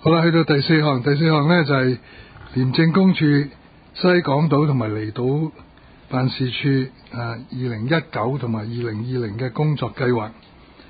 好啦，去到第四項呢就係廉政公署西港島同埋離島辦事處2019同埋2020嘅工作計劃。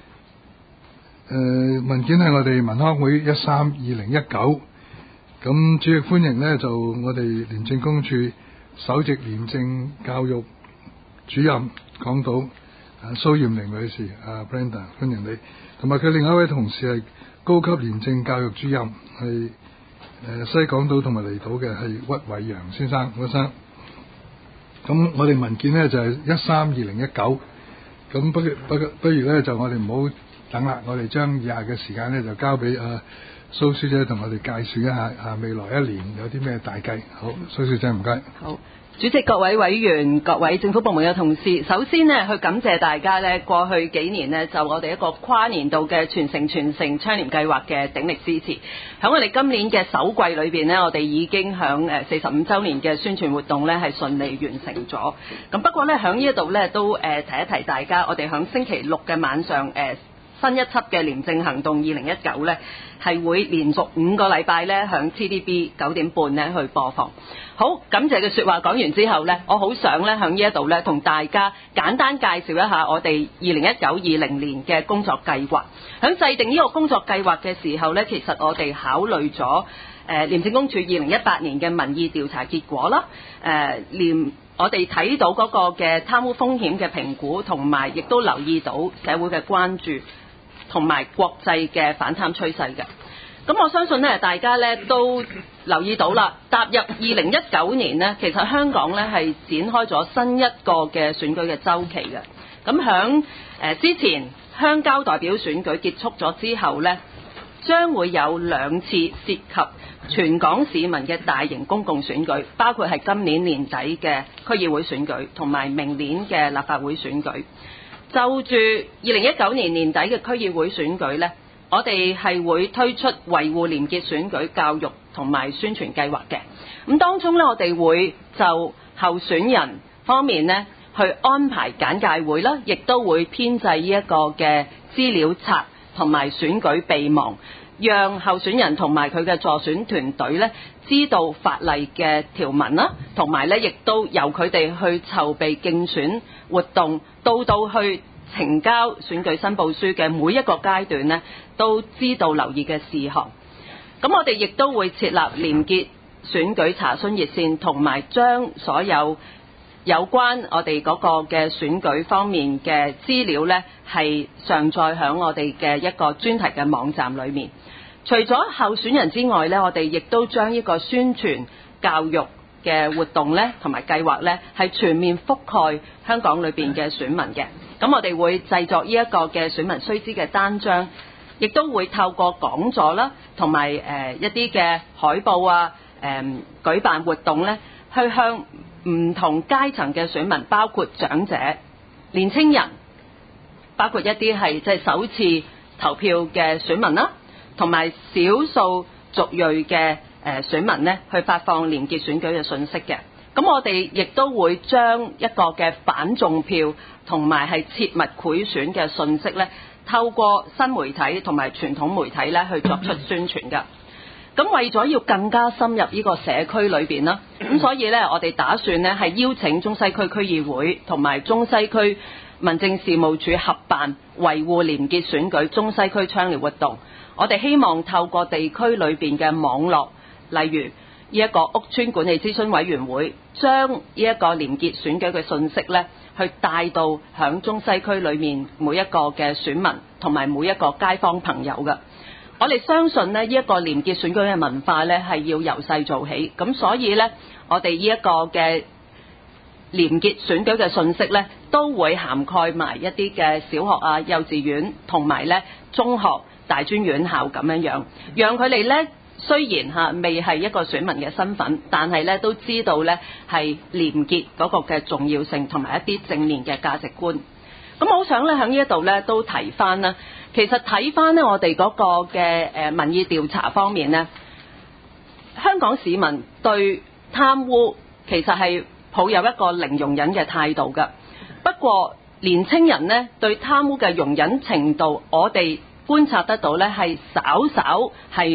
文件係我哋文康會13/2019，咁主席歡迎呢就我哋廉政公署首席廉政教育主任港島蘇艷玲女士Brenda， 歡迎你，同埋佢另外一位同事係高級廉政教育主任，係西港島同埋離島嘅係屈偉陽先生，屈生。咁我哋文件呢就係13/2019，咁不如呢就我哋唔好等啦，我哋將以下嘅時間呢就交俾蘇小姐同我哋介紹一下未來一年有啲咩大計。好，蘇小姐唔該。 好，主席、各位委員、各位政府部門嘅同事，首先呢去感謝大家呢過去幾年呢就我哋一個跨年度嘅傳承倡廉計劃嘅鼎力支持。喺我哋今年嘅首季裏邊呢，我哋已經響45週年嘅宣傳活動呢係順利完成咗。咁不過呢，響呢一度呢都提一提大家，我哋響星期六嘅晚上新一輯嘅廉政行動2019呢係會連續5個禮拜呢響 TVB 9點半呢去播放。好，感謝嘅說話講完之後呢，我好想呢響呢一度呢同大家簡單介紹一下我哋2019-20年嘅工作計劃。響制定呢個工作計劃嘅時候呢，其實我哋考慮咗廉政公署2018年嘅民意調查結果啦，我哋睇到嗰個嘅貪污風險嘅評估，同埋亦都留意到社會嘅關注同埋國際嘅反貪趨勢嘅。咁我相信呢，大家呢都留意到啦，踏入2019年呢，其實香港呢係展開咗新一個嘅選舉嘅週期嘅。咁響之前鄉郊代表選舉結束咗之後呢，將會有2次涉及全港市民嘅大型公共選舉，包括係今年年底嘅區議會選舉同埋明年嘅立法會選舉。就住2019年年底嘅區議會選舉呢，我哋係會推出維護廉潔選舉教育同埋宣傳計劃嘅。咁當中呢，我哋會就候選人方面呢去安排簡介會啦，亦都會編製呢一個嘅資料冊同埋選舉備忘，讓候選人同埋佢嘅助選團隊呢知道法例嘅條文啦，同埋呢亦都由佢哋去籌備競選活動，到去呈交選舉申報書嘅每一個階段呢，都知道留意嘅事項。咁我哋亦都會設立廉潔選舉查詢熱線，同埋將所有關我哋嗰個嘅選舉方面嘅資料呢係上載響我哋嘅一個專題嘅網站裏面。除咗候選人之外呢，我哋亦都將呢個宣傳教育嘅活動呢同埋計劃呢係全面覆蓋香港裏邊嘅選民嘅。咁我哋會製作呢一個嘅選民須知嘅單張，亦都會透過講座啦，同埋一啲嘅海報舉辦活動呢，去向唔同階層嘅選民，包括長者、年青人，包括一啲係即係首次投票嘅選民啦，同埋少數族裔嘅選民呢，去發放廉潔選舉嘅信息嘅。咁我哋亦都會將一個嘅反中票同埋係切勿賄選嘅信息呢，透過新媒體同埋傳統媒體呢去作出宣傳㗎。咁為咗要更加深入呢個社區裏邊啦，咁所以呢，我哋打算呢係邀請中西區區議會同埋中西區民政事務處合辦維護廉潔選舉中西區倡廉活動。我哋希望透過地區裏邊嘅網絡，例如呢一個屋邨管理諮詢委員會，將呢一個廉潔選舉嘅信息呢去帶到響中西區裏面每一個嘅選民同埋每一個街坊朋友嘅。我哋相信呢，呢一個廉潔選舉嘅文化呢係要由細做起，咁所以呢，我哋呢一個嘅廉潔選舉嘅信息呢，都會涵蓋埋一啲嘅小學幼稚園同埋呢中學、大專院校咁樣，讓佢哋呢雖然未係一個選民嘅身份，但係呢都知道呢係廉潔嗰個嘅重要性同埋一啲正面嘅價值觀。咁我好想呢喺呢一度呢都提翻啦，其實睇翻呢我哋嗰個嘅民意調查方面呢，香港市民對貪污其實係抱有一個零容忍嘅態度㗎。不過年青人呢對貪污嘅容忍程度，我哋觀察得到呢係稍稍係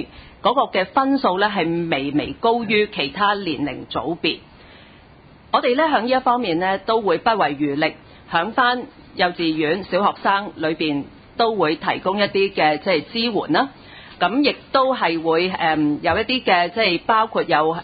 嗰個嘅分數咧係微微高於其他年齡組別。我哋咧喺呢一方面咧都會不遺餘力，響翻幼稚園小學生裏邊都會提供一啲嘅即係支援啦。咁亦都係會有一啲嘅即係包括有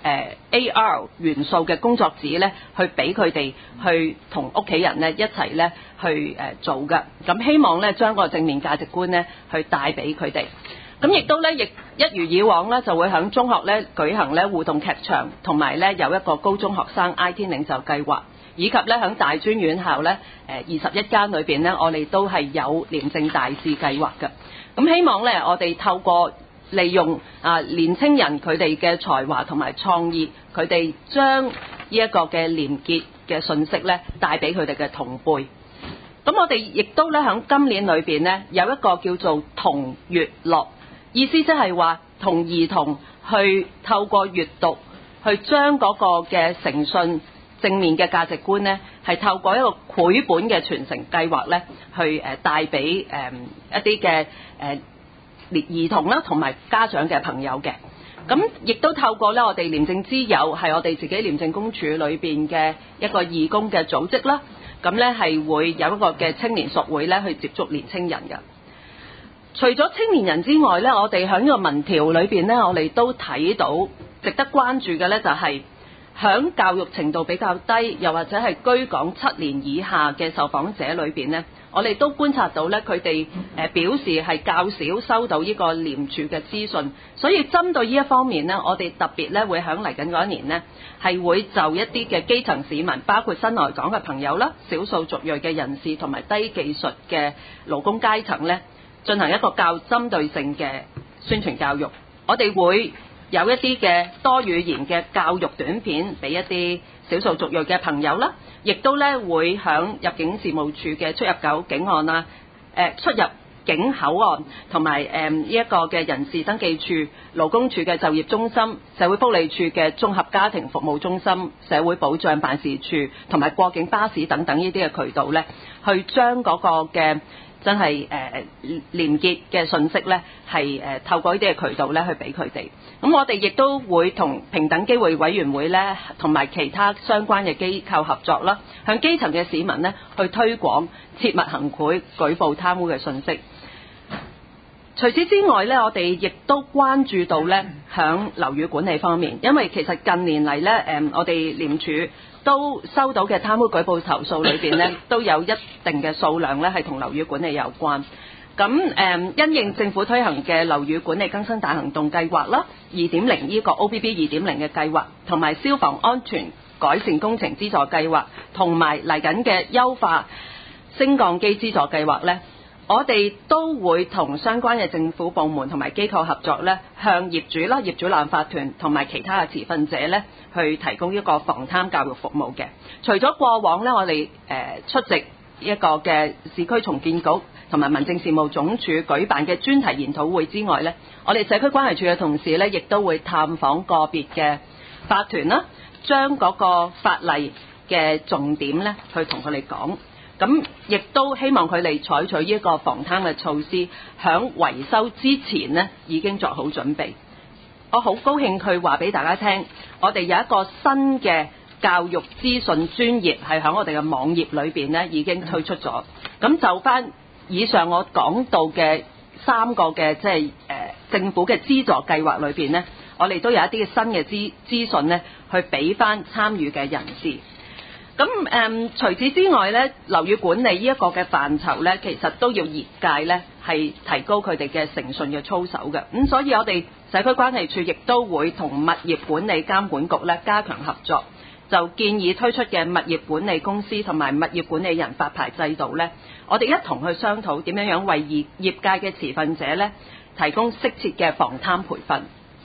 AR 元素嘅工作紙咧，去俾佢哋去同屋企人咧一齊咧去做嘅。咁希望咧將個正面價值觀咧去帶俾佢哋。咁亦都咧亦一如以往咧就會喺中學咧舉行咧互動劇場，同埋咧有一個高中學生 IT 領袖計劃，以及咧喺大專院校咧21間裏邊咧，我哋都係有廉政大使計劃嘅。咁希望咧，我哋透過利用年青人佢哋嘅才華同埋創意，佢哋將呢一個嘅廉潔嘅信息咧帶俾佢哋嘅同輩。咁我哋亦都咧喺今年裏邊咧有一個叫做同閱樂，意思即係話同兒童去透過閱讀去將嗰個嘅誠信正面嘅價值觀咧，係透過一個繪本嘅傳承計劃咧，去帶俾一啲嘅兒童啦，同埋家長嘅朋友嘅。咁亦都透過咧我哋廉政之友係我哋自己廉政公署裏邊嘅一個義工嘅組織啦。咁咧係會有一個嘅青年屬會咧去接觸年青人嘅。除咗青年人之外咧，我哋喺呢個民調裏邊咧，我哋都睇到值得關注嘅咧就係響教育程度比較低，又或者係居港7年以下嘅受訪者裏邊呢，我哋都觀察到咧，佢哋表示係較少收到呢個廉署嘅資訊，所以針對呢一方面呢，我哋特別咧會響嚟緊嗰一年呢，係會就一啲嘅基層市民，包括新來港嘅朋友啦、少數族裔嘅人士同埋低技術嘅勞工階層呢，進行一個較針對性嘅宣傳教育。我哋會有一啲嘅多語言嘅教育短片俾一啲少數族裔嘅朋友啦，亦都咧會響入境事務處嘅出入境案啊、出入境口岸同埋呢一個嘅人事登記處、勞工處嘅就業中心、社會福利處嘅綜合家庭服務中心、社會保障辦事處同埋過境巴士等等呢啲嘅渠道咧，去將嗰個嘅真係廉潔嘅信息咧，係透過呢啲嘅渠道咧去俾佢哋。咁我哋亦都會同平等機會委員會咧，同埋其他相關嘅機構合作啦，向基層嘅市民咧去推廣切勿行賄、舉報貪污嘅信息。除此之外咧，我哋亦都關注到咧，響樓宇管理方面，因為其實近年嚟咧，我哋廉署都收到嘅貪污舉報投訴裏邊咧，都有一定嘅數量咧係同樓宇管理有關。咁因應政府推行嘅樓宇管理更新大行動計劃啦，2.0呢個 OBB 2.0嘅計劃，同埋消防安全改善工程資助計劃，同埋嚟緊嘅優化升降機資助計劃咧，我哋都會同相關嘅政府部門同埋機構合作咧，向業主啦、業主立案法團同埋其他嘅持份者咧，去提供一個防貪教育服務嘅。除咗過往咧，我哋出席一個嘅市區重建局同埋民政事務總署舉辦嘅專題研討會之外咧，我哋社區關係處嘅同事咧，亦都會探訪個別嘅法團啦，將嗰個法例嘅重點咧，去同佢哋講。咁亦都希望佢哋採取呢一個防貪嘅措施，響維修之前呢已經作好準備。我好高興佢話俾大家聽，我哋有一個新嘅教育資訊專頁係喺我哋嘅網頁裏邊呢已經推出咗。咁就翻以上我講到嘅3個嘅即係政府嘅資助計劃裏邊呢，我哋都有一啲新嘅資訊呢去俾翻參與嘅人士。咁除此之外咧，樓宇管理呢一個嘅範疇咧，其實都要業界咧係提高佢哋嘅誠信嘅操守嘅。咁所以我哋社區關係處亦都會同物業管理監管局咧加強合作，就建議推出嘅物業管理公司同埋物業管理人發牌制度咧，我哋一同去商討點樣為業界嘅持份者咧提供適切嘅防貪培訓。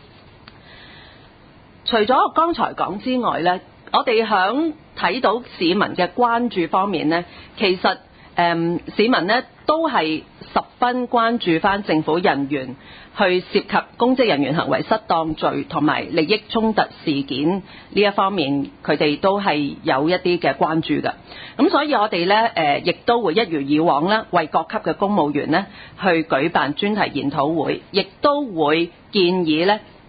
除咗我剛才講之外咧，我哋響睇到市民嘅關注方面呢，其實市民呢都係十分關注翻政府人員去涉及公職人員行為失當罪同埋利益衝突事件呢一方面，佢哋都係有一啲嘅關注嘅。咁所以我哋呢亦都會一如以往啦，為各級嘅公務員呢去舉辦專題研討會，亦都會建議呢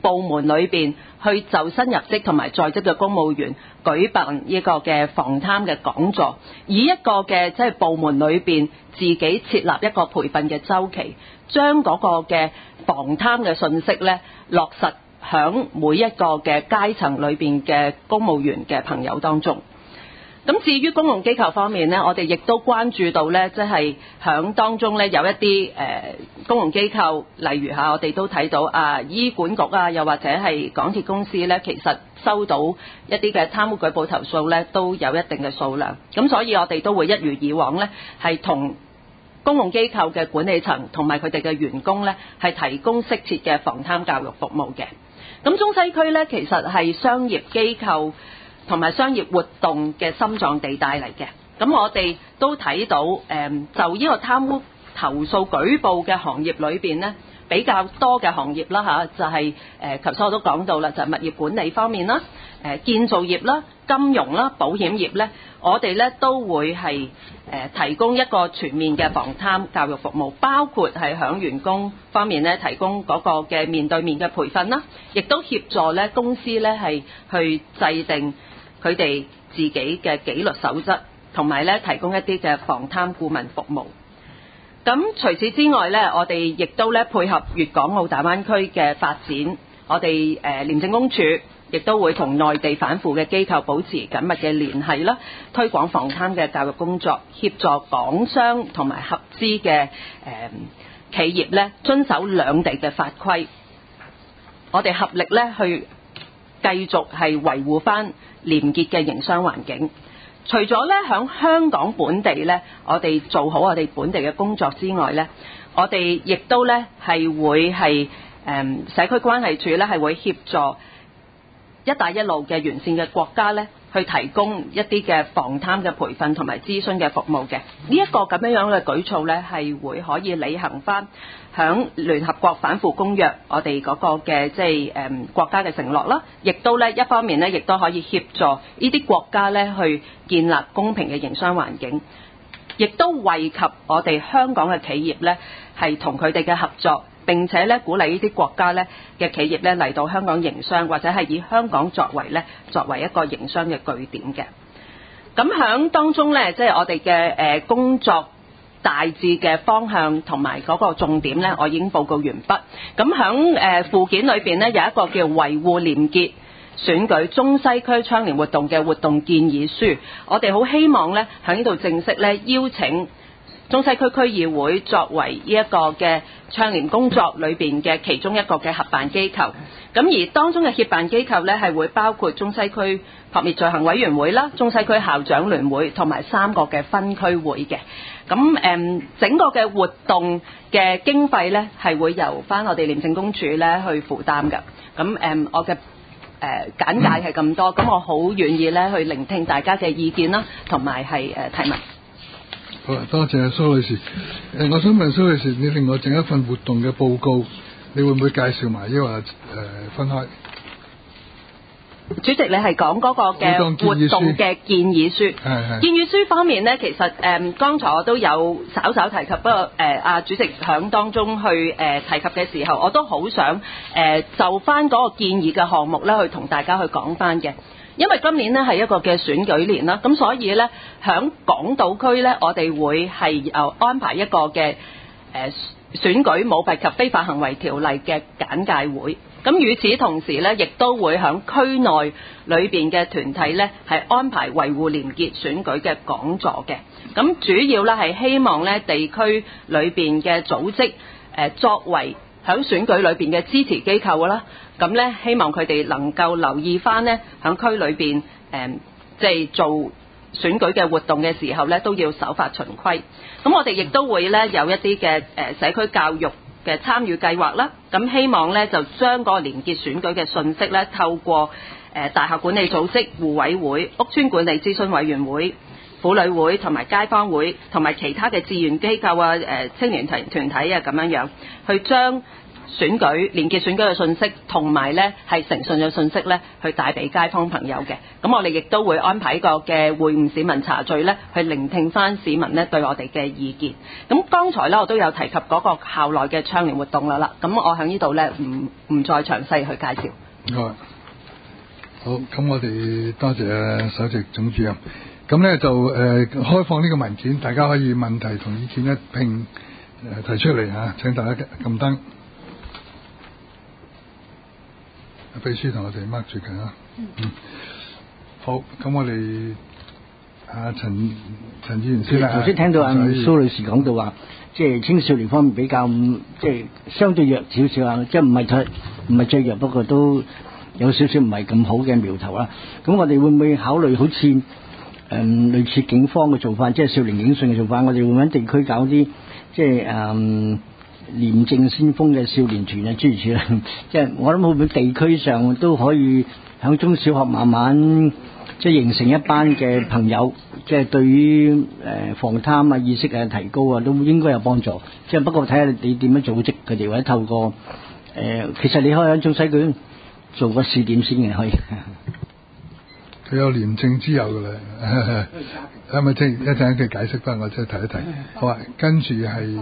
部門裏邊去就新入職同埋在職嘅公務員舉辦呢個嘅防貪嘅講座，以一個嘅即係部門裏邊自己設立一個培訓嘅週期，將嗰個嘅防貪嘅信息咧落實響每一個嘅階層裏邊嘅公務員嘅朋友當中。咁至於公共機構方面呢，我哋亦都關注到呢，即係響當中呢有一啲公共機構，例如我哋都睇到醫管局又或者係港鐵公司呢，其實收到一啲嘅貪污舉報投訴呢，都有一定嘅數量。咁所以我哋都會一如以往呢，係同公共機構嘅管理層同埋佢哋嘅員工呢，係提供適切嘅防貪教育服務嘅。咁中西區呢，其實係商業機構同埋商業活動嘅心臟地帶嚟嘅，咁我哋都睇到就呢個貪污投訴舉報嘅行業裏邊呢，比較多嘅行業啦就係頭先我都講到啦，就係物業管理方面啦、建造業啦、金融啦、保險業呢，我哋呢都會係提供一個全面嘅防貪教育服務，包括係響員工方面呢，提供嗰個嘅面對面嘅培訓啦，亦都協助呢公司呢係去制定佢哋自己嘅紀律守則，同埋咧提供一啲嘅防貪顧問服務。咁除此之外咧，我哋亦都咧配合粵港澳大灣區嘅發展，我哋廉政公署亦都會同內地反腐嘅機構保持緊密嘅聯繫啦，推廣防貪嘅教育工作，協助港商同埋合資嘅企業咧遵守兩地嘅法規。我哋合力咧去繼續係維護翻廉潔嘅營商環境。除咗咧響香港本地咧，我哋做好我哋本地嘅工作之外咧，我哋亦都咧係會係社區關係處咧係會協助一帶一路嘅沿線嘅國家咧，去提供一啲嘅防貪嘅培訓同埋諮詢嘅服務嘅。呢一個咁樣嘅舉措咧，係會可以履行翻響聯合國反腐公約我哋嗰個嘅即係國家嘅承諾啦，亦都咧一方面咧，亦都可以協助呢啲國家咧去建立公平嘅營商環境，亦都惠及我哋香港嘅企業咧係同佢哋嘅合作。並且咧鼓勵呢啲國家咧嘅企業咧嚟到香港營商，或者係以香港作為一個營商嘅據點嘅。咁響當中咧，即係我哋嘅工作大致嘅方向同埋嗰個重點咧，我已經報告完畢。咁響附件裏邊咧有一個叫維護廉潔選舉中西區倡廉活動嘅活動建議書，我哋好希望咧喺呢度正式咧邀請中西區區議會作為呢一個嘅倡廉工作裏邊嘅其中一個嘅合辦機構，咁而當中嘅協辦機構呢，係會包括中西區撲滅罪行委員會啦、中西區校長聯會同埋3個嘅分區會嘅。咁整個嘅活動嘅經費呢，係會由翻我哋廉政公署呢去負擔㗎。咁我嘅簡介係咁多，咁我好願意呢去聆聽大家嘅意見啦，同埋係提問。 好，多謝蘇女士。我想問蘇女士，你另外整一份活動嘅報告，你會唔會介紹埋，抑或分開？ 主席，你係講嗰個嘅活動嘅建議書。係。建議書方面呢，其實剛才我都有稍稍提及，不過主席響當中去提及嘅時候，我都好想就翻嗰個建議嘅項目咧，去同大家去講翻嘅。因為今年呢係一個嘅選舉年啦，咁所以呢，響港島區呢，我哋會係安排一個嘅選舉舞弊及非法行為條例嘅簡介會。咁與此同時呢，亦都會響區內裏邊嘅團體呢，係安排維護廉潔選舉嘅講座嘅。咁主要呢係希望呢地區裏邊嘅組織作為響選舉裏邊嘅支持機構啦，咁咧希望佢哋能夠留意翻呢響區裏邊即係做選舉嘅活動嘅時候咧，都要守法循規。咁我哋亦都會咧有一啲嘅社區教育嘅參與計劃啦。咁希望咧就將個廉潔選舉嘅信息咧，透過大廈管理組織、互委會、屋邨管理諮詢委員會、婦女會同埋街坊會同埋其他嘅志願機構青年團體咁樣去將選舉、廉潔選舉嘅信息，同埋咧係誠信嘅信息咧，去帶俾街坊朋友嘅。咁我哋亦都會安排一個嘅會晤市民茶聚咧，去聆聽翻市民咧對我哋嘅意見。咁剛才咧我都有提及嗰個校內嘅倡廉活動啦，咁我喺呢度咧唔再詳細去介紹。 好，咁我哋多謝首席總主任。咁咧就開放呢個文件，大家可以問題同意見一併提出嚟嚇。請大家撳燈。秘書同我哋 mark 住緊啊。好，咁我哋陳議員先啦。 頭先聽到蘇女士講到話，即係青少年方面比較即係相對弱少少啊，即係唔係最弱，不過都有少少唔係咁好嘅苗頭啦。咁我哋會唔會考慮好似類似警方嘅做法，即係少年警訊嘅做法？我哋會唔會喺地區搞啲即係廉政先鋒嘅少年團啊，諸如此類。即係我諗會唔會地區上都可以喺中小學慢慢即係形成一班嘅朋友，即係對於防貪啊意識啊提高啊，都應該有幫助。即係不過睇下你點樣組織佢哋，或者透過其實你可以喺中西區做個試點先嘅，可以。 佢有廉政之友㗎啦，係咪聽一陣佢解釋翻，我即係提一提。好啊，跟住係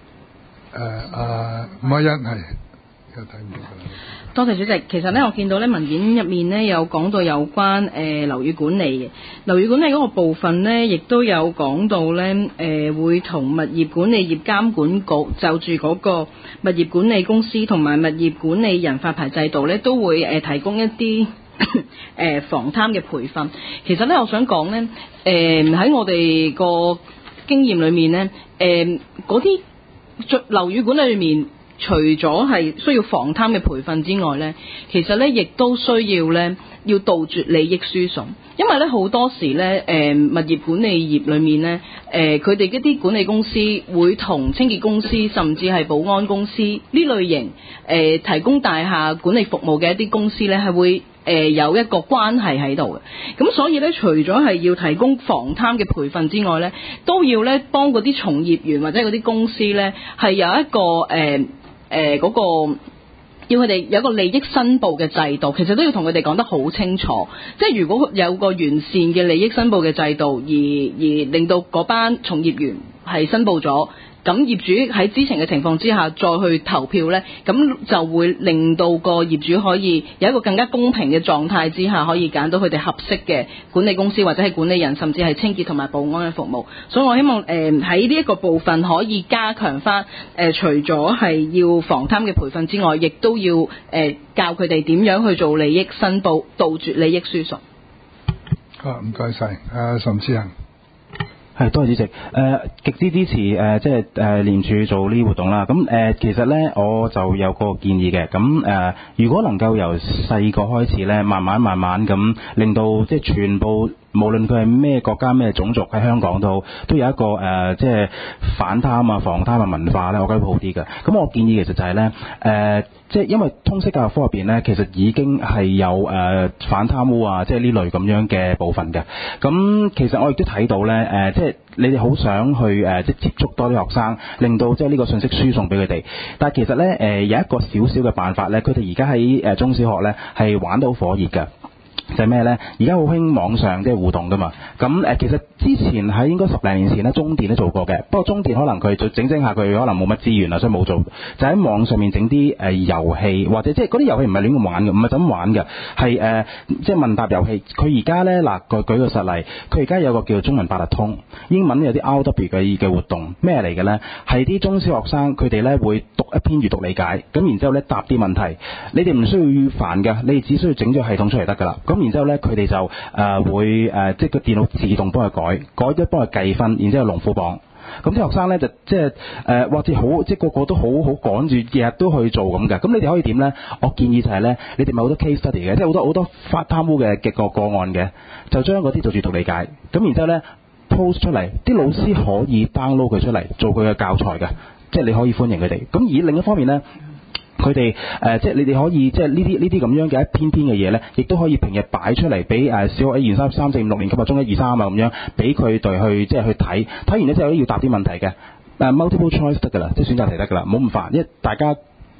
吳靄欣係又睇唔到㗎啦。 多謝主席。其實咧，我見到咧文件入面咧有講到有關樓宇管理嘅樓宇管理嗰個部分咧，亦都有講到咧會同物業管理業監管局就住嗰個物業管理公司同埋物業管理人發牌制度咧，都會提供一啲防貪嘅培訓。其實咧，我想講咧，喺我哋個經驗裏面咧，嗰啲樓宇管理裏面，除咗係需要防貪嘅培訓之外咧，其實咧亦都需要咧要杜絕利益輸送，因為咧好多時咧物業管理業裏面咧佢哋一啲管理公司會同清潔公司甚至係保安公司呢類型提供大廈管理服務嘅一啲公司咧係會有一個關係喺度嘅。咁所以咧除咗係要提供防貪嘅培訓之外咧，都要咧幫嗰啲從業員或者嗰啲公司咧係有一個嗰個要佢哋有一個利益申報嘅制度，其實都要同佢哋講得好清楚。即係如果有個完善嘅利益申報嘅制度，而令到嗰班從業員係申報咗，咁業主喺知情嘅情況之下再去投票呢，咁就會令到個業主可以有一個更加公平嘅狀態之下，可以揀到佢哋合適嘅管理公司或者係管理人，甚至係清潔同埋保安嘅服務。所以我希望喺呢一個部分可以加強翻除咗係要防貪嘅培訓之外，亦都要教佢哋點樣去做利益申報，杜絕利益輸送。 好，唔該晒，岑志恒。 係，多謝主席。極之支持即係廉署做呢啲活動啦。咁其實咧，我就有個建議嘅。咁如果能夠由細個開始咧，慢慢咁令到即係全部，無論佢係咩國家咩種族喺香港都有一個即係反貪啊、防貪嘅文化咧，我覺得會好啲嘅。咁我建議其實就係咧即係因為通識教育科入邊咧，其實已經係有反貪污啊，即係呢類咁樣嘅部分嘅。咁其實我亦都睇到咧即係你哋好想去即係接觸多啲學生，令到即係呢個信息輸送俾佢哋。但係其實咧有一個少少嘅辦法咧，佢哋而家喺中小學咧係玩到火熱嘅。就係咩咧？而家好興網上即係互動噶嘛。咁其實之前喺應該10零年前咧，中電都做過嘅。不過中電可能佢整下佢可能冇乜資源啊，所以冇做。就喺網上面整啲遊戲，或者即係嗰啲遊戲唔係亂咁玩嘅，唔係咁玩嘅，係即係問答遊戲。佢而家咧嗱，舉個實例，佢而家有個叫中文八達通，英文有啲 RW 嘅活動，咩嚟嘅咧？係啲中小學生佢哋咧會讀一篇閱讀理解，咁然之後咧答啲問題，你哋唔需要煩㗎，你哋只需要整咗系統出嚟得㗎啦。咁然之後咧，佢哋就會即係個電腦自動幫佢改咗幫佢計分，然之後龍虎榜。咁啲學生咧就即係或者好即係個個都好趕住，日日都去做咁嘅。咁你哋可以點咧？我建議就係咧，你哋咪好多 case study 嘅，即係好多發貪污嘅個案嘅，就將嗰啲做閱讀理解。咁然之後咧 post 出嚟，啲老師可以 download 佢出嚟做佢嘅教材嘅，即係你可以歡迎佢哋。咁而另一方面咧，佢哋即係你哋可以即係呢啲咁樣嘅一篇嘅嘢咧，亦都可以平日擺出嚟俾小學1、2、3、3、4、5、6年級啊，中1、2、3啊咁樣，俾佢哋去即係去睇完咧之後要答啲問題嘅，multiple choice 得㗎啦，即係選擇題得㗎啦，唔好咁煩，因為大家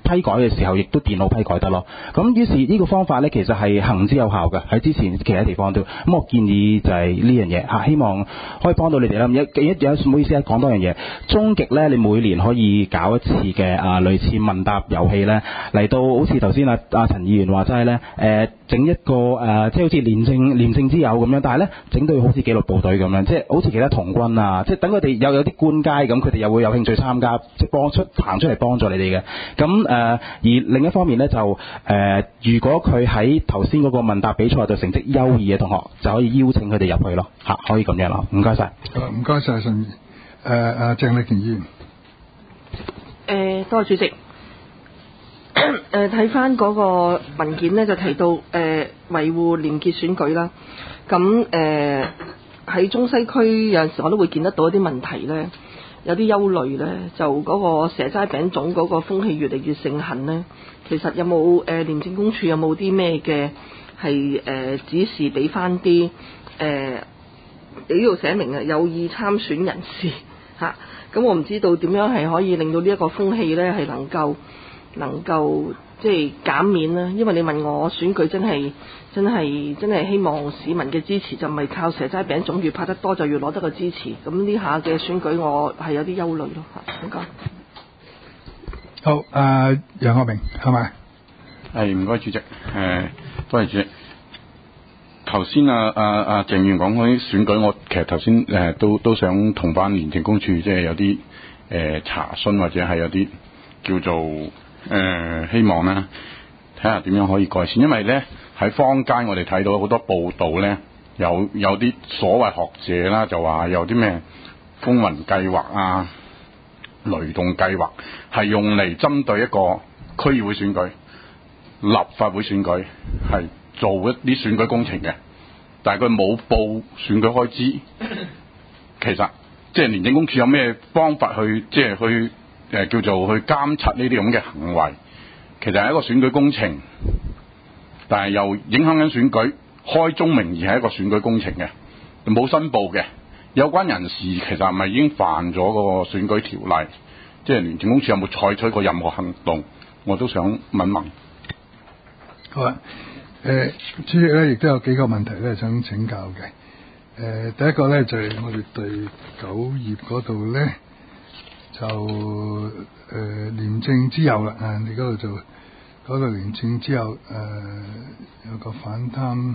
批改嘅時候，亦都電腦批改得咯。咁於是呢個方法咧，其實係行之有效嘅，喺之前其他地方都。咁我建議就係呢樣嘢嚇，希望可以幫到你哋啦。唔好意思啊，講多樣嘢。終極咧，你每年可以搞一次嘅類似問答遊戲咧，嚟到好似頭先阿陳議員話齋咧，整一個即係好似廉政之友咁樣，但係咧整到好似紀律部隊咁樣，即係好似其他童軍啊，即係等佢哋有啲官階咁，佢哋又會有興趣參加，即係行出嚟幫助你哋嘅。咁而另一方面咧就如果佢喺頭先嗰個問答比賽度成績優異嘅同學，就可以邀請佢哋入去咯嚇，可以咁樣咯。唔該晒。 唔該晒，陳鄭麗瓊議員。 多謝主席。睇翻嗰個文件咧，就提到維護廉潔選舉啦。咁喺中西區有陣時我都會見得到一啲問題咧，有啲憂慮咧，就嗰個蛇齋餅粽嗰個風氣越嚟越盛行咧。其實有冇廉政公署有冇啲咩嘅係指示俾翻啲呢度寫明有意參選人士嚇？咁我唔知道點樣係可以令到呢一個風氣咧係能夠即係減免啦。因為你問我選舉真係希望市民嘅支持，就唔係靠蛇齋餅粽，越拍得多就越攞得個支持。咁呢下嘅選舉我係有啲憂慮咯嚇。唔該。 好，楊學明係咪？ 係，唔該主席。多謝主席。頭先鄭議員講嗰啲選舉，我其實頭先都想同翻廉政公署即係有啲查詢，或者係有啲叫做希望咧睇下點樣可以改善。因為咧喺坊間我哋睇到好多報道咧，有啲所謂學者啦就話有啲咩風雲計劃啊、雷動計劃，係用嚟針對一個區議會選舉、立法會選舉係做一啲選舉工程嘅，但係佢冇報選舉開支。其實即係廉政公署有咩方法去即係去叫做去監察呢啲咁嘅行為？其實係一個選舉工程，但係又影響緊選舉，開宗明義係一個選舉工程嘅，冇申報嘅有關人士，其實係咪已經犯咗嗰個選舉條例？即係廉政公署有冇採取過任何行動？我都想問問。 好啊。主席咧，亦都有幾個問題咧想請教嘅。第一個咧就係我哋第9頁嗰度咧，就廉政之友啦。你嗰度就嗰個廉政之友有個反貪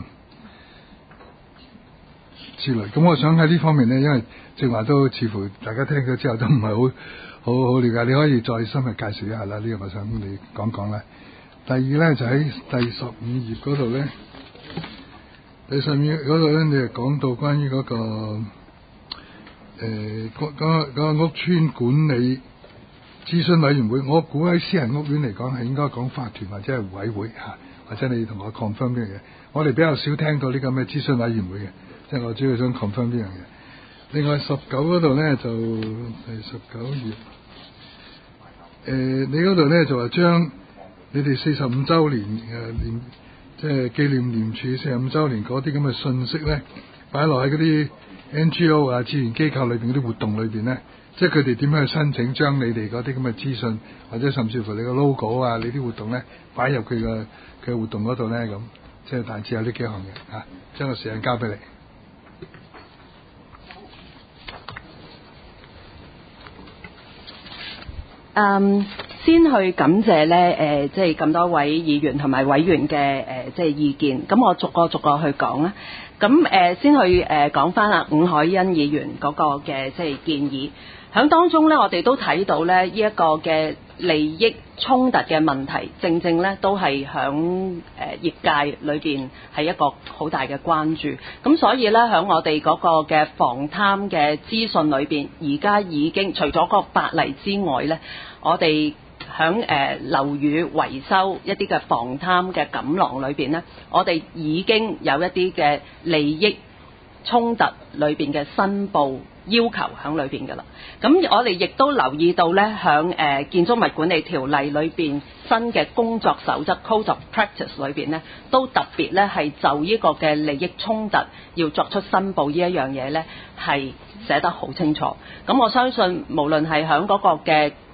之類。咁我想喺呢方面咧，因為正話都似乎大家聽咗之後都唔係好了解，你可以再深入介紹一下啦。呢個我想你講講啦。第二咧就喺第15頁嗰度咧，第15頁嗰度咧，你係講到關於嗰個屋邨管理諮詢委員會。我估喺私人屋苑嚟講係應該講法團或者係委會嚇，或者你同我 confirm 呢樣嘢。我哋比較少聽到呢個咩諮詢委員會嘅，即係我主要想 confirm 呢樣嘢。另外19嗰度咧就第19頁，你嗰度咧就話將你哋45週年即係紀念廉署45週年嗰啲咁嘅信息咧，擺落喺嗰啲 NGO 啊、志願機構裏邊嗰啲活動裏邊咧，即係佢哋點樣去申請將你哋嗰啲咁嘅資訊，或者甚至乎你個 logo 啊、你啲活動咧擺入佢嘅活動嗰度咧，咁即係大致有呢幾項嘅嚇。將個時間交俾你。 先去感謝咧，即係咁多位議員同埋委員嘅即係意見。咁我逐個去講啦。咁先去講翻伍凱欣議員嗰個嘅即係建議。響當中咧，我哋都睇到咧呢一個嘅利益衝突嘅問題，正正咧都係響業界裏邊係一個好大嘅關注。咁所以咧響我哋嗰個嘅防貪嘅資訊裏邊，而家已經除咗個法例之外咧，我哋響樓宇維修一啲嘅防貪嘅錦囊裏邊咧，我哋已經有一啲嘅利益衝突裏邊嘅申報要求喺裏邊㗎啦。咁我哋亦都留意到咧，響建築物管理條例裏邊新嘅工作守則 Code of Practice 裏邊咧，都特別咧係就呢個嘅利益衝突要作出申報呢一樣嘢咧，係寫得好清楚。咁我相信無論係響嗰個嘅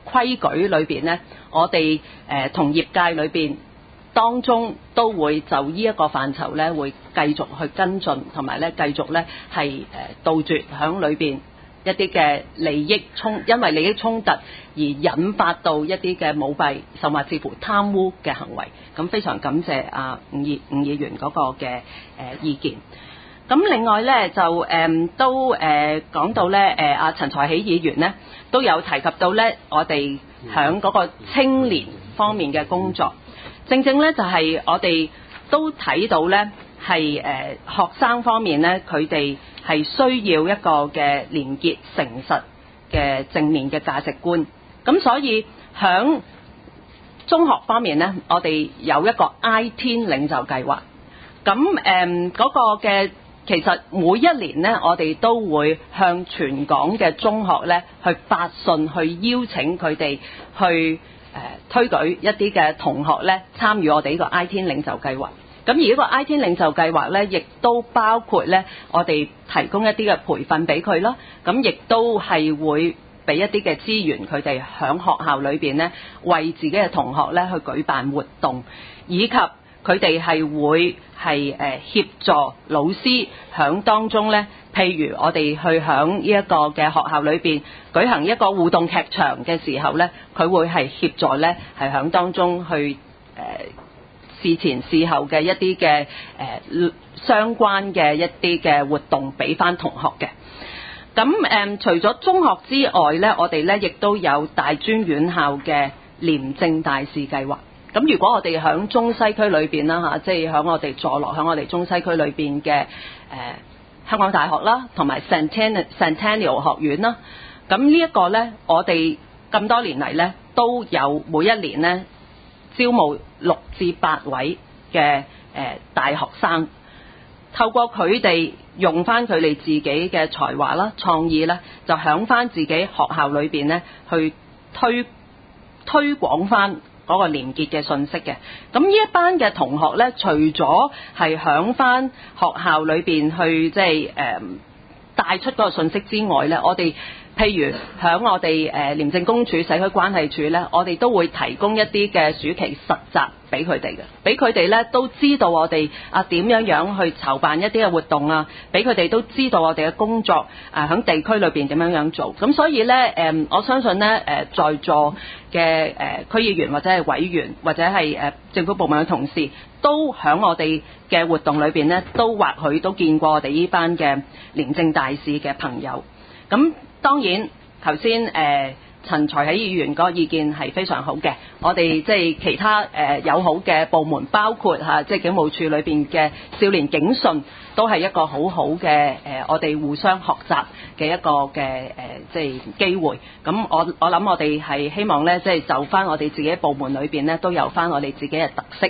規矩裏邊呢，我哋同業界裏邊當中都會就呢一個範疇呢，會繼續去跟進，同埋呢繼續呢係杜絕響裏邊一啲嘅因為利益衝突而引發到一啲嘅舞弊，甚至乎貪污嘅行為。咁非常感謝伍議員嗰個嘅意見。咁另外咧就都講到咧陳才喜議員咧都有提及到咧我哋響嗰個青年方面嘅工作，正正咧就係我哋都睇到咧係學生方面咧佢哋係需要一個嘅廉潔誠實嘅正面嘅價值觀。咁所以響中學方面咧，我哋有一個 I-Teen 領袖計劃。咁嗰個嘅其實每一年呢，我哋都會向全港嘅中學呢去發信，去邀請佢哋去推舉一啲嘅同學呢參與我哋呢個 I-Teen 領袖計劃。咁而呢個 I-Teen 領袖計劃呢，亦都包括呢我哋提供一啲嘅培訓俾佢啦。咁亦都係會俾一啲嘅資源佢哋響學校裏邊呢，為自己嘅同學呢去舉辦活動，以及佢哋係會係協助老師響當中呢，譬如我哋去響呢一個嘅學校裏邊舉行一個互動劇場嘅時候呢，佢會係協助呢係響當中去事前事後嘅一啲嘅相關嘅一啲嘅活動俾翻同學嘅。咁除咗中學之外呢，我哋呢亦都有大專院校嘅廉政大使計劃。咁如果我哋響中西區裏邊啦嚇，即係響我哋坐落響我哋中西區裏邊嘅香港大學啦，同埋 Centennial 學院啦，咁呢一個呢，我哋咁多年嚟呢，都有每一年呢招募6至8位嘅大學生，透過佢哋用翻佢哋自己嘅才華啦、創意啦，就響翻自己學校裏邊呢去推廣翻嗰個廉潔嘅信息嘅。咁呢一班嘅同學呢，除咗係響翻學校裏邊去即係帶出嗰個信息之外呢，我哋譬如響我哋廉政公署社區關係處呢，我哋都會提供一啲嘅暑期實習俾佢哋嘅，俾佢哋呢都知道我哋點樣去籌辦一啲嘅活動啊，俾佢哋都知道我哋嘅工作響地區裏邊點樣做。咁所以呢，我相信呢在座嘅區議員或者係委員或者係政府部門嘅同事，都響我哋嘅活動裏邊呢，都或許都見過我哋呢班嘅廉政大使嘅朋友。咁當然頭先陳才喜議員嗰個意見係非常好嘅，我哋即係其他友好嘅部門，包括即係警務處裏邊嘅少年警訊，都係一個好好嘅我哋互相學習嘅一個嘅即係機會。咁我諗我哋係希望咧，即係就翻我哋自己部門裏邊咧，都有翻我哋自己嘅特色。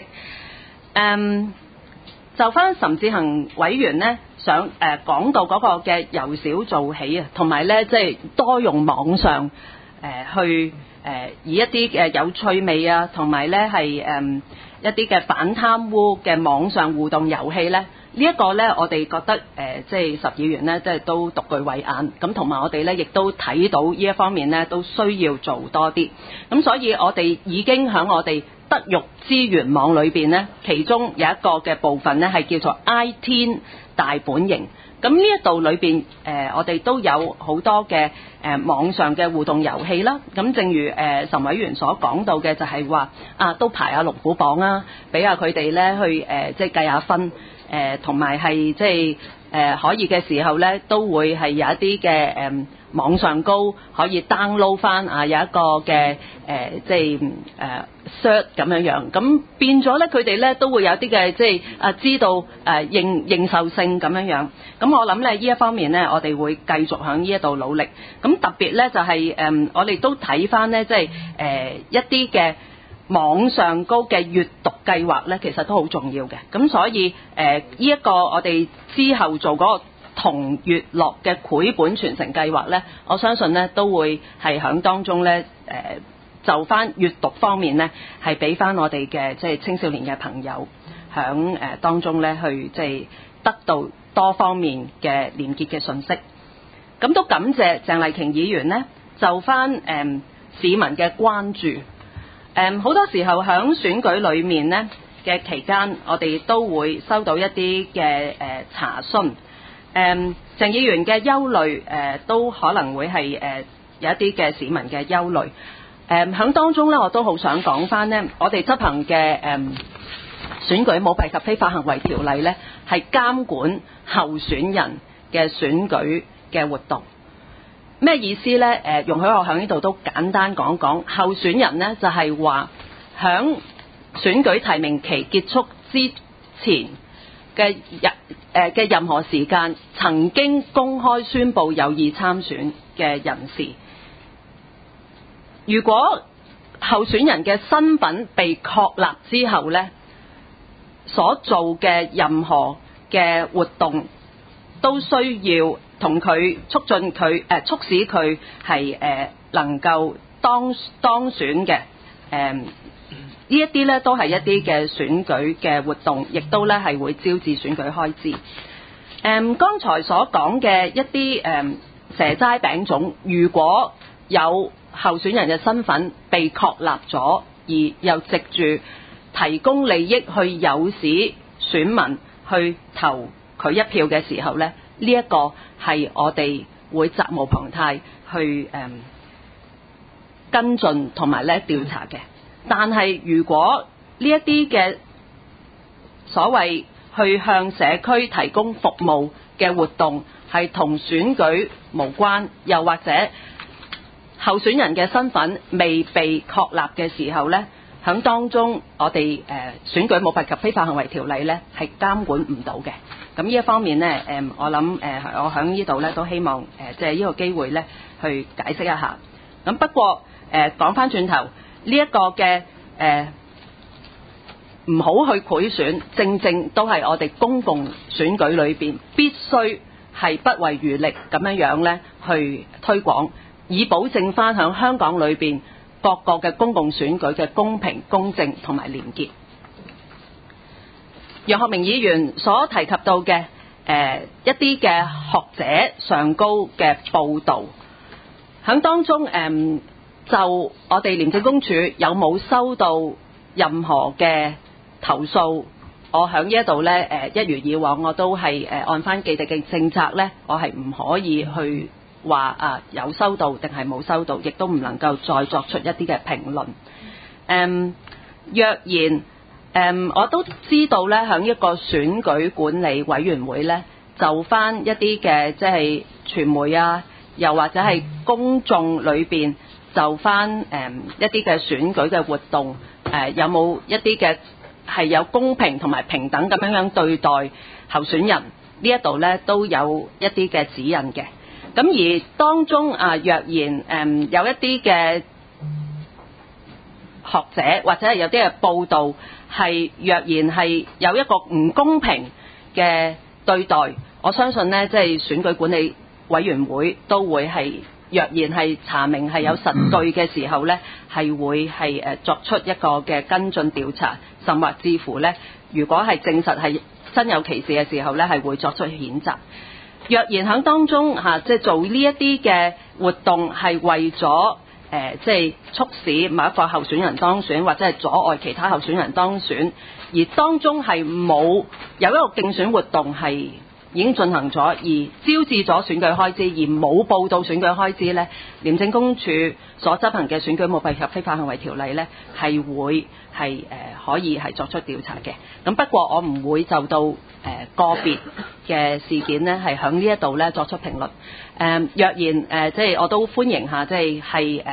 就翻岑志恒委員呢，想講到嗰個嘅由小做起啊，同埋咧即係多用網上去以一啲嘅有趣味啊，同埋咧係一啲嘅反貪污嘅網上互動遊戲咧，呢一個咧我哋覺得即係岑議員咧即係都獨具慧眼，咁同埋我哋咧亦都睇到呢一方面咧都需要做多啲，咁所以我哋已經喺我哋德育資源網裏邊呢，其中有一個嘅部分呢係叫做 I-Teen 大本營。咁呢一度裏邊我哋都有好多嘅網上嘅互動遊戲啦。咁正如岑委員所講到嘅，就係話都排下龍虎榜啊，俾下佢哋呢去即係計下分，同埋係即係可以嘅時候呢，都會係有一啲嘅網上高可以 download 翻有一個嘅即係cert 咁樣，咁變咗咧佢哋咧都會有啲嘅即係知道認受性咁樣。咁我諗咧呢一方面咧，我哋會繼續喺呢一度努力。咁特別咧就係我哋都睇翻咧即係一啲嘅網上高嘅閱讀計劃咧，其實都好重要嘅。咁所以呢一個我哋之後做嗰個同閱樂嘅繪本傳承計劃咧，我相信咧都會係響當中咧就翻閱讀方面咧，係俾翻我哋嘅即係青少年嘅朋友響當中咧去即係得到多方面嘅連結嘅信息。咁都感謝鄭麗瓊議員咧，就翻市民嘅關注。好多時候喺選舉裏面呢嘅期間，我哋都會收到一啲嘅查詢。鄭議員嘅憂慮都可能會係有一啲嘅市民嘅憂慮。喺當中呢，我都好想講翻呢，我哋執行嘅選舉舞弊及非法行為條例呢，係監管候選人嘅選舉嘅活動。咩意思呢？容許我喺呢度都簡單講講。候選人呢，就係話響選舉提名期結束之前嘅任何時間曾經公開宣佈有意參選嘅人士，如果候選人嘅身份被確立之後呢，所做嘅任何嘅活動都需要同佢促使佢係能夠當選嘅。呢一啲咧都係一啲嘅選舉嘅活動，亦都咧係會招致選舉開支。剛才所講嘅一啲蛇齋餅粽，如果有候選人嘅身份被確立咗，而又藉住提供利益去誘使選民去投佢一票嘅時候咧，呢一個係我哋會責無旁貸去跟進同埋咧調查嘅。但係如果呢一啲嘅所謂去向社區提供服務嘅活動係同選舉無關，又或者候選人嘅身份未被確立嘅時候呢，響當中我哋選舉舞弊及非法行為條例呢係監管唔到嘅。咁呢一方面呢，我諗我響呢度呢都希望借呢個機會呢去解釋一下。咁不過講翻轉頭。呢一個嘅唔好去賄選，正正都係我哋公共選舉裏邊必須係不遺餘力咁樣咧去推廣，以保證翻響香港裏邊各個嘅公共選舉嘅公平、公正同埋廉潔。楊學明議員所提及到嘅一啲嘅學者上高嘅報導，響當中就我哋廉政公署有冇收到任何嘅投訴？我喺呢一度呢，一如以往我都係按翻既定嘅政策呢，我係唔可以去話有收到定係冇收到，亦都唔能夠再作出一啲嘅評論。若然我都知道呢，喺一個選舉管理委員會呢，就翻一啲嘅即係傳媒啊，又或者係公眾裏邊。就翻一啲嘅選舉嘅活動，有冇一啲嘅係有公平同埋平等咁樣對待候選人？呢一度呢都有一啲嘅指引嘅。咁而當中若然有一啲嘅學者或者係有啲嘅報導係若然係有一個唔公平嘅對待，我相信呢即係選舉管理委員會都會係。若然係查明係有實據嘅時候呢，係會係作出一個嘅跟進調查，甚或至乎呢，如果係證實係真有其事嘅時候呢，係會作出譴責。若然喺當中即係做呢一啲嘅活動係為咗即係促使某一個候選人當選，或者係阻礙其他候選人當選，而當中係冇有一個競選活動係已經進行咗，而招致咗選舉開支，而冇報到選舉開支呢，廉政公署所執行嘅選舉舞弊及非法行為條例呢，係會係可以係作出調查嘅。咁不過我唔會就到個別嘅事件呢，係響呢一度呢作出評論。若然即係我都歡迎下，即係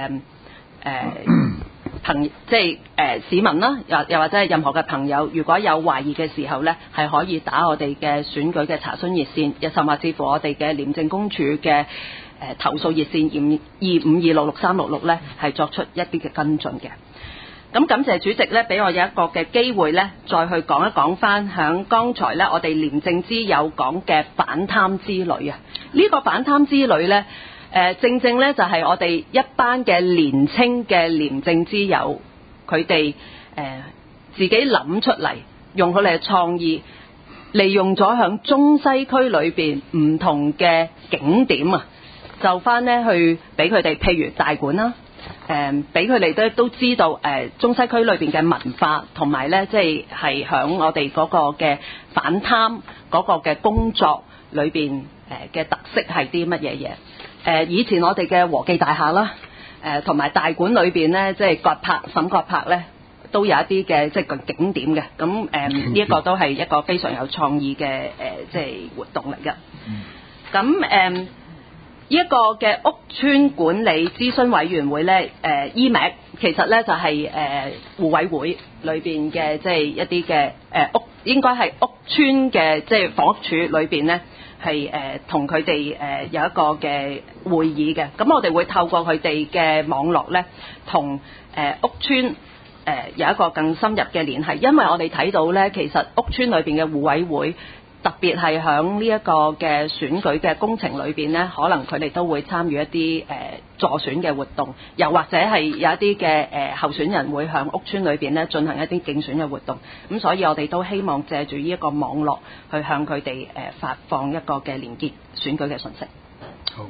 市民啦，又或者係任何嘅朋友，如果有懷疑嘅時候呢，係可以打我哋嘅選舉嘅查詢熱線，甚至乎我哋嘅廉政公署嘅投訴熱線25266366呢，係作出一啲嘅跟進嘅。咁感謝主席呢，俾我有一個嘅機會呢，再去講一講翻響剛才呢，我哋廉政之友講嘅反貪之旅啊！呢個反貪之旅呢，正正呢就係我哋一班嘅年青嘅廉政之友，佢哋自己諗出嚟，用佢哋嘅創意，利用咗響中西區裏邊唔同嘅景點啊，就翻呢去俾佢哋，譬如大館啦， 俾佢哋都知道中西區裏邊嘅文化，同埋咧即係響我哋嗰個嘅反貪嗰個嘅工作裏邊嘅特色係啲乜嘢嘢？以前我哋嘅和記大廈啦，同埋大館裏邊咧，即係葛柏、沈葛柏咧，都有一啲嘅即係個景點嘅。咁呢一個都係一個非常有創意嘅即係活動嚟嘅。咁呢一個嘅屋邨管理諮詢委員會咧，EMAC 其實咧就係互委會裏邊嘅即係一啲嘅屋，應該係屋邨嘅即係房屋署裏邊咧。係同佢哋有一個嘅會議嘅，咁我哋會透過佢哋嘅網絡咧，同屋邨有一個更深入嘅聯繫，因為我哋睇到咧，其實屋邨裏邊嘅互委會，特別係響呢一個嘅選舉嘅工程裏邊咧，可能佢哋都會參與一啲助選嘅活動，又或者係有一啲嘅候選人會響屋邨裏邊咧進行一啲競選嘅活動，咁所以我哋都希望借住呢一個網絡去向佢哋發放一個嘅連結選舉嘅訊息。 好，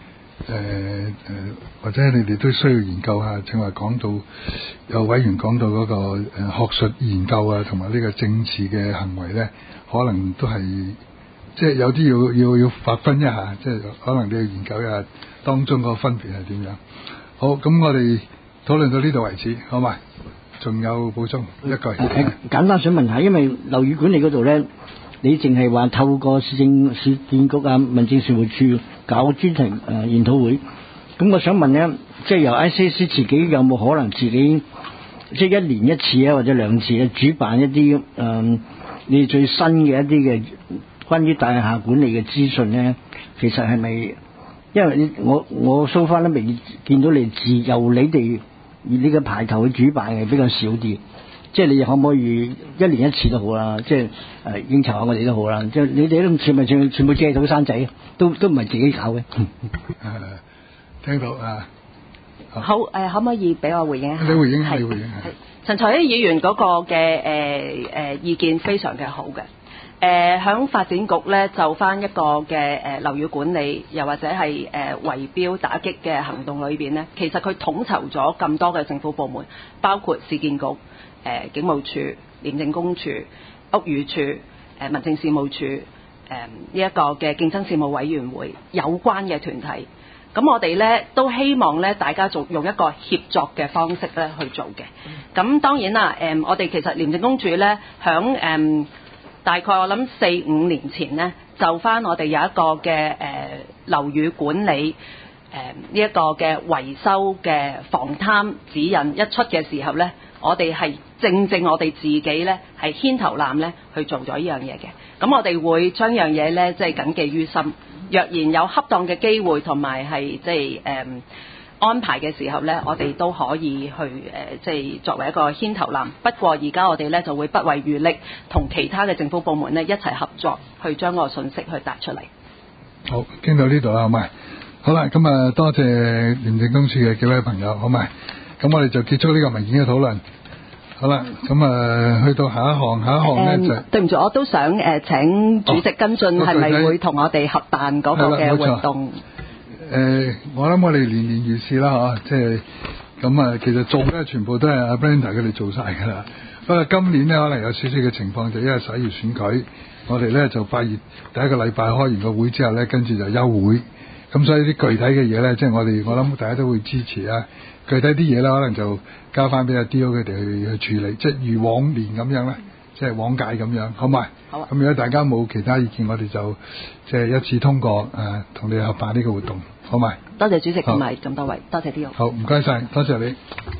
或者你哋都需要研究下，正話講到有委員講到嗰個學術研究啊，同埋呢個政治嘅行為咧，可能都係即係有啲要劃分一下，即係可能你要研究一下當中個分別係點樣。好，咁我哋討論到呢度為止，好嘛？仲有補充一句？ 簡單想問下，因為樓宇管理嗰度咧，你淨係話透過市建局啊、民政事務處搞專題研討會，咁我想問咧，即係由 ICAC 自己有冇可能自己即係一年一次啊，或者兩次啊，主辦一啲你最新嘅一啲嘅關於大廈管理嘅資訊咧？其實係咪？因為我so far都未見到你由你哋以呢個排頭去主辦嘅比較少啲，即係你可唔可以一年一次都好啦，即係應酬下我哋都好啦，即係你哋都全部借到山仔，都唔係自己搞嘅。 聽到啊， 好可唔可以俾我回應一下？ 你回應係。 陳財禧議員嗰個嘅意見非常嘅好嘅。響發展局咧就翻一個嘅樓宇管理，又或者係圍標打擊嘅行動裏邊咧，其實佢統籌咗咁多嘅政府部門，包括市建局、警務處、廉政公署、屋宇署、民政事務處、呢一個嘅競爭事務委員會有關嘅團體。咁我哋咧都希望咧大家用一個協作嘅方式咧去做嘅。咁當然啦，我哋其實廉政公署咧響大概我諗4-5年前呢，就翻我哋有一個嘅樓宇管理呢一個嘅維修嘅防貪指引一出嘅時候呢，我哋係正我哋自己呢係牽頭攬呢去做咗呢樣嘢嘅。咁我哋會將樣嘢呢即係謹記於心。若然有恰當嘅機會同埋係即係安排嘅時候呢，我哋都可以去即係作為一個牽頭攬。不過而家我哋呢就會不遺餘力，同其他嘅政府部門呢一齊合作，去將個信息去達出嚟。 好，傾到呢度啦，好咪？好啦，咁啊多謝廉政公署嘅幾位朋友，好咪？咁我哋就結束呢個文件嘅討論。好啦，咁啊去到下一項呢就對唔住，我都想請主席跟進，係咪會同我哋合辦嗰個嘅活動？ 我諗我哋年年如是啦，即係咁啊，其實做咧全部都係阿 Brenda 佢哋做晒㗎啦。不過今年咧可能有少少嘅情況，就因為11月選舉，我哋咧就8月第一個禮拜開完個會之後咧，跟住就休會。咁所以啲具體嘅嘢咧，即係我諗大家都會支持啊。具體啲嘢咧，可能就交翻俾阿 D.O 佢哋去處理，即係如往年咁樣咧，即係往屆咁樣，好嘛？好啊。咁如果大家冇其他意見，我哋就即係一致通過同你合辦呢個活動。好咪？ 多謝主席同埋咁多位，多謝 D.O。 好，唔該晒，多謝你。